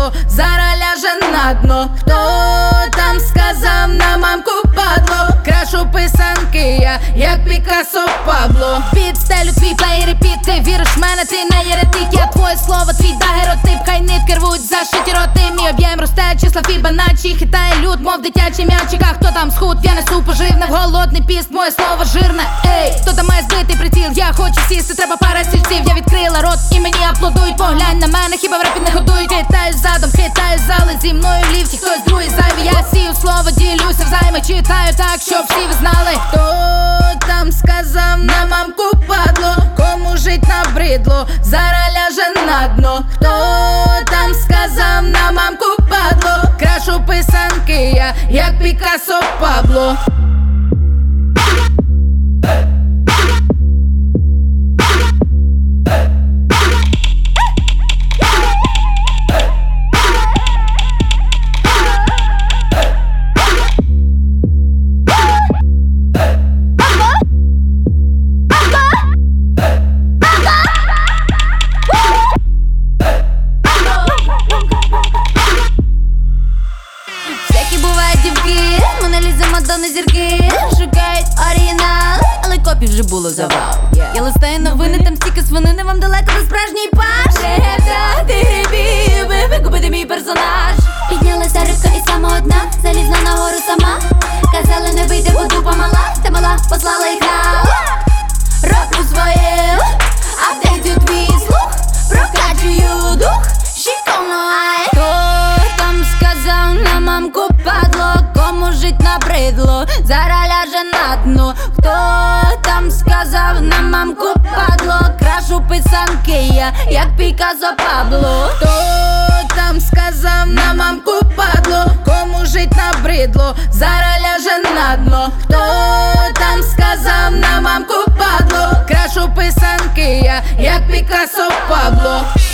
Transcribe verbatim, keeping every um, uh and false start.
набридло, зараз ляже на дно. Хто там сказав на мамку падло? Крашу писанки я, як Пікассо Пабло. Підстелю твій плей репіт, ти віриш в мене, ти не єретик. Я твоє слово, твій дагеротип, хай нитки рвуть, зашиті роти. Мій об'єм росте, числа Фібоначчі, хитає люд, мов дитячий м'ячик. А хто там схуд, я несу поживне, в голодний піст, моє слово жирне. Ей, хто там має збитий приціл, я хочу сісти, треба пара стільців. Я відкрила рот і мені аплодують, поглянь на мене, хіба в репі не годують. Хитаю задом, хитаю зали, зі мною в ліфті, хтось другий зайвий. Я сію слово, ділюся взайми, читаю так, щоб всі ви знали. Хто там сказав на мамку падло? Кому жить набридло, зараз ляже на дно. Хто там сказав на мамку падло? Крашу писанки я, як Пікассо Пабло. Мадонни зірки шукають оригінал, але копій вже було завал. Я листаю новини, там стільки свинини, вам далеко до справжній паш. Ти грибів, би викупити мій персонаж. Піднялася рибка і сама одна, залізла на гору сама. Казали, не вийде, бо дупа мала, та мала послала їх на роблю своє, а вдаю твій слух, прокачую дух, шикарно. Хто там сказав на мамку падло? Кому жить набридло, зараз ляже на дно. Хто там сказав на мамку падло? Крашу писанки я, як Пікассо Пабло. Хто там сказав на мамку падло? Кому жить набридло, зараз ляже на дно. Хто там сказав на мамку падло? Крашу писанки я, як Пікассо Пабло.